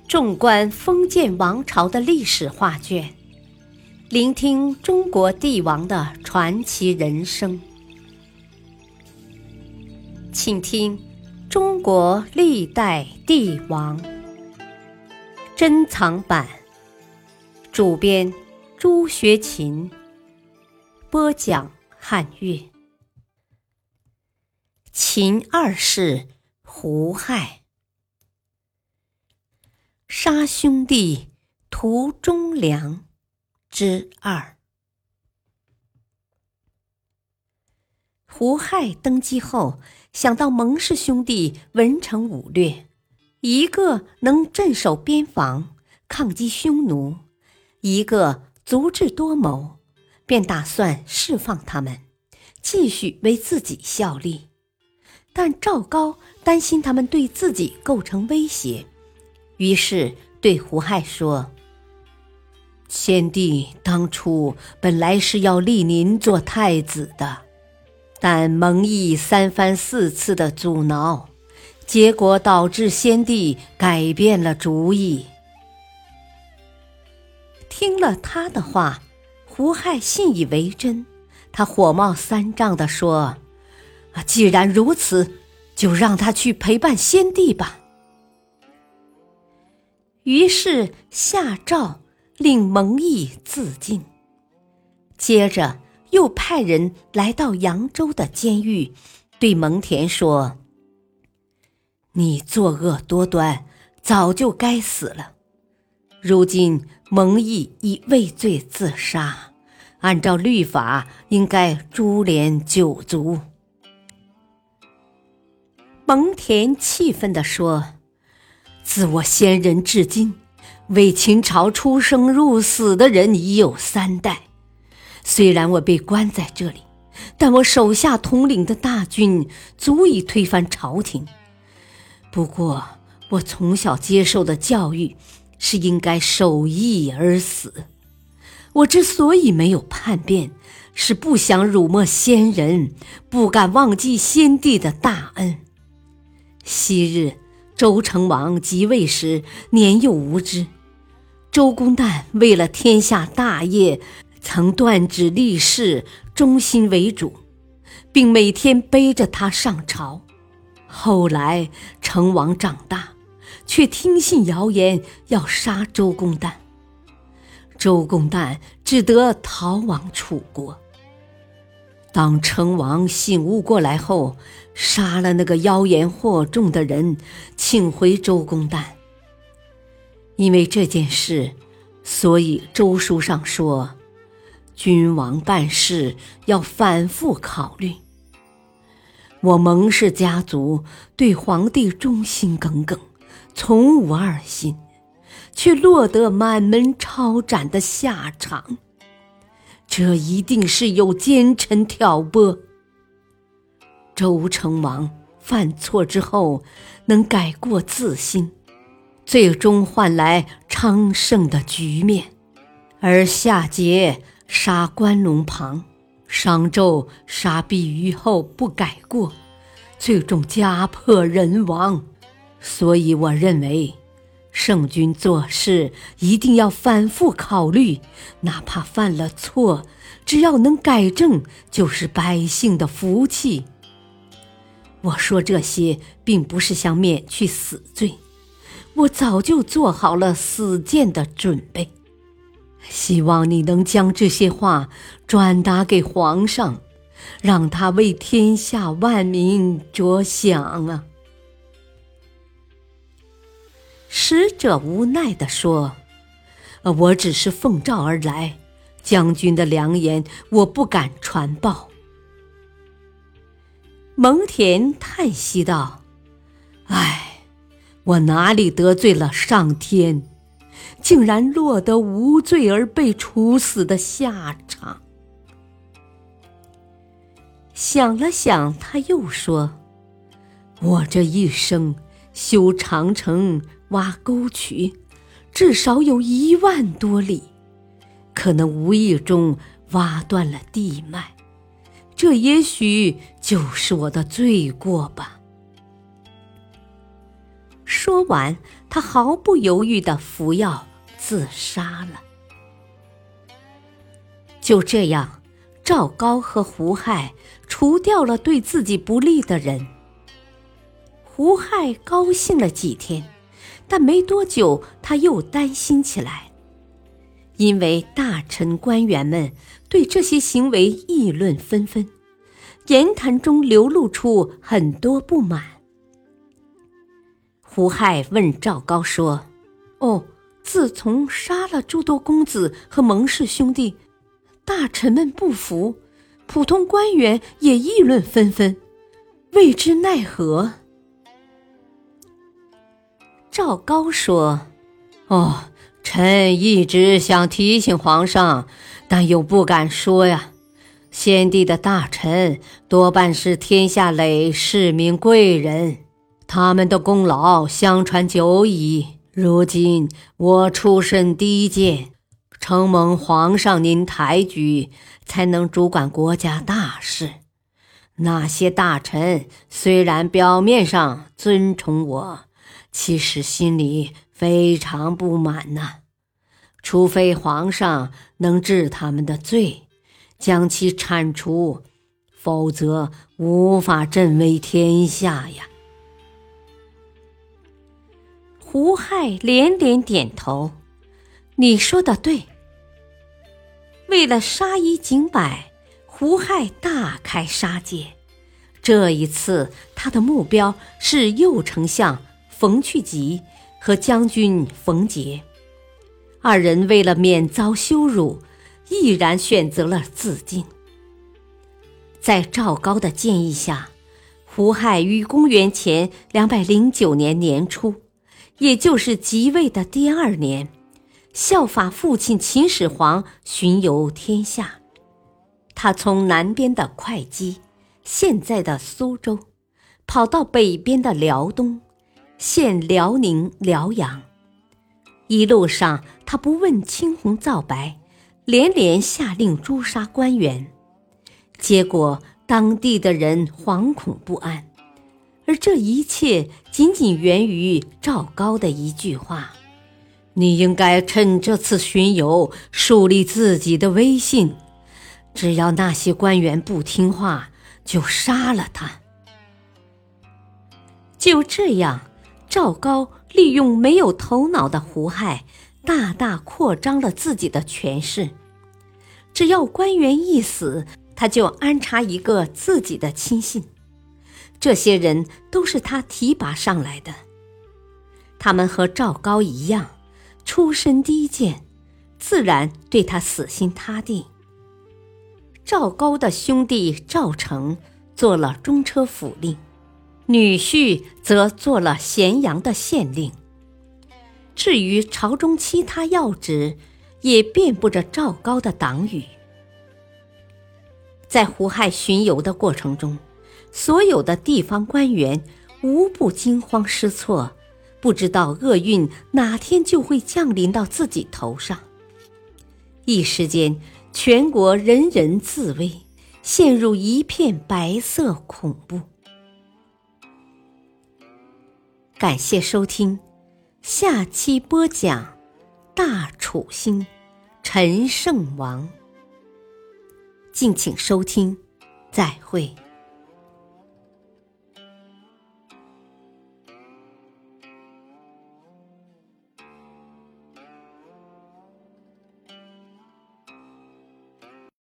纵观封建王朝的历史画卷，聆听中国帝王的传奇人生。请听《中国历代帝王》珍藏版，主编朱学勤，播讲汉乐。秦二世胡亥，杀兄弟图忠良之二。胡亥登基后，想到蒙氏兄弟文成武略，一个能镇守边防，抗击匈奴，一个足智多谋，便打算释放他们，继续为自己效力。但赵高担心他们对自己构成威胁，于是对胡亥说：先帝当初本来是要立您做太子的，但蒙毅三番四次的阻挠，结果导致先帝改变了主意。听了他的话，胡亥信以为真，他火冒三丈地说：既然如此，就让他去陪伴先帝吧。于是下诏令蒙毅自尽，接着又派人来到扬州的监狱，对蒙恬说：你作恶多端，早就该死了。如今蒙毅已畏罪自杀，按照律法应该株连九族。蒙恬气愤地说：自我先人至今，为秦朝出生入死的人已有3代。虽然我被关在这里，但我手下统领的大军足以推翻朝廷。不过我从小接受的教育是应该守义而死。我之所以没有叛变，是不想辱没先人，不敢忘记先帝的大恩。昔日周成王即位时年幼无知，周公旦为了天下大业，曾断指立誓，忠心为主，并每天背着他上朝。后来成王长大，却听信谣言要杀周公旦，周公旦只得逃往楚国。当成王醒悟过来后，杀了那个妖言惑众的人，请回周公旦。因为这件事，所以周书上说，君王办事要反复考虑。我蒙氏家族对皇帝忠心耿耿，从无二心，却落得满门抄斩的下场，这一定是有奸臣挑拨。周成王犯错之后能改过自新，最终换来昌盛的局面，而夏桀杀关龙庞，商纣杀毕虞后不改过，最终家破人亡。所以我认为圣君做事一定要反复考虑，哪怕犯了错，只要能改正，就是百姓的福气。我说这些并不是想免去死罪，我早就做好了死谏的准备。希望你能将这些话转达给皇上，让他为天下万民着想啊。使者无奈地说：我只是奉诏而来，将军的良言我不敢传报。蒙恬叹息道：唉，我哪里得罪了上天，竟然落得无罪而被处死的下场。想了想，他又说：我这一生修长城挖沟渠，至少有1万多里，可能无意中挖断了地脉，这也许就是我的罪过吧。 说完，他毫不犹豫地服药自杀了。就这样，赵高和胡亥除掉了对自己不利的人。胡亥高兴了几天，但没多久他又担心起来，因为大臣官员们对这些行为议论纷纷，言谈中流露出很多不满。胡亥问赵高说：“自从杀了诸多公子和蒙氏兄弟，大臣们不服，普通官员也议论纷纷，未知奈何？”赵高说：“臣一直想提醒皇上，但又不敢说呀。先帝的大臣多半是天下累世民贵人，他们的功劳相传久矣。如今我出身低贱，承蒙皇上您抬举，才能主管国家大事。那些大臣虽然表面上尊崇我，其实心里非常不满呐。除非皇上能治他们的罪，将其铲除，否则无法振威天下呀。”胡亥连连点头：“你说的对。”为了杀一儆百，胡亥大开杀戒。这一次他的目标是右丞相冯去疾和将军冯杰。二人为了免遭羞辱，毅然选择了自尽。在赵高的建议下，胡亥于公元前209年年初，也就是即位的第2年，效法父亲秦始皇巡游天下。他从南边的会稽，现在的苏州，跑到北边的辽东，现辽宁辽阳。一路上他不问青红皂白，连连下令诛杀官员，结果当地的人惶恐不安。而这一切仅仅源于赵高的一句话：“你应该趁这次巡游树立自己的威信，只要那些官员不听话，就杀了他。”就这样，赵高利用没有头脑的胡亥，大大扩张了自己的权势。只要官员一死，他就安插一个自己的亲信。这些人都是他提拔上来的，他们和赵高一样，出身低贱，自然对他死心塌地。赵高的兄弟赵成做了中车府令，女婿则做了咸阳的县令。至于朝中其他要职，也遍布着赵高的党羽。在胡亥巡游的过程中，所有的地方官员无不惊慌失措，不知道厄运哪天就会降临到自己头上。一时间，全国人人自危，陷入一片白色恐怖。感谢收听，下期播讲大楚兴，陈胜王。敬请收听，再会。